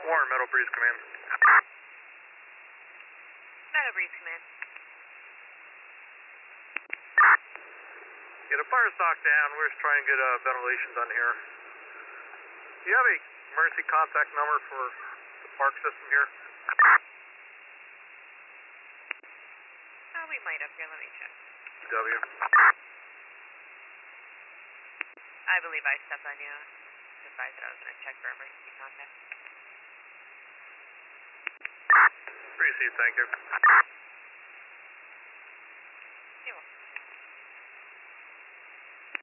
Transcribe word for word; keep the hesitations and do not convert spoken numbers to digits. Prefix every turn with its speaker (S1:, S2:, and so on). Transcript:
S1: Warren, Meadow Breeze Command.
S2: Meadow Breeze Command.
S1: Yeah, the fire's knocked down. We're just trying to get uh, ventilation done here. Do you have a emergency contact number for the park system here?
S2: Oh, we might up here. Let me check.
S1: W.
S2: I believe I stepped on you. Advised that I was going to check for emergency contact.
S1: Received, thank you.